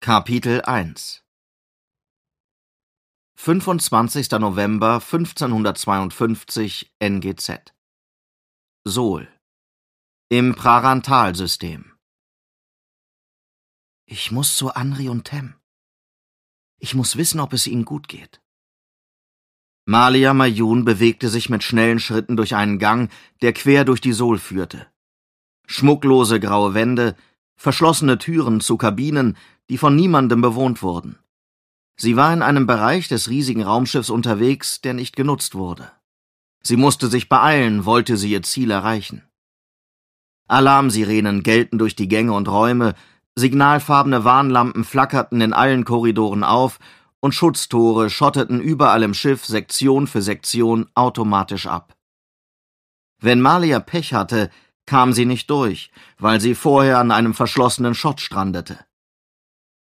Kapitel 1 25. November 1552 NGZ Sol im Prarantal-System. Ich muss zu Anri und Tem. Ich muss wissen, ob es ihnen gut geht. Malia Majun bewegte sich mit schnellen Schritten durch einen Gang, der quer durch die Sol führte. Schmucklose graue Wände, verschlossene Türen zu Kabinen, die von niemandem bewohnt wurden. Sie war in einem Bereich des riesigen Raumschiffs unterwegs, der nicht genutzt wurde. Sie musste sich beeilen, wollte sie ihr Ziel erreichen. Alarmsirenen gellten durch die Gänge und Räume, signalfarbene Warnlampen flackerten in allen Korridoren auf und Schutztore schotteten überall im Schiff Sektion für Sektion automatisch ab. Wenn Malia Pech hatte, kam sie nicht durch, weil sie vorher an einem verschlossenen Schott strandete.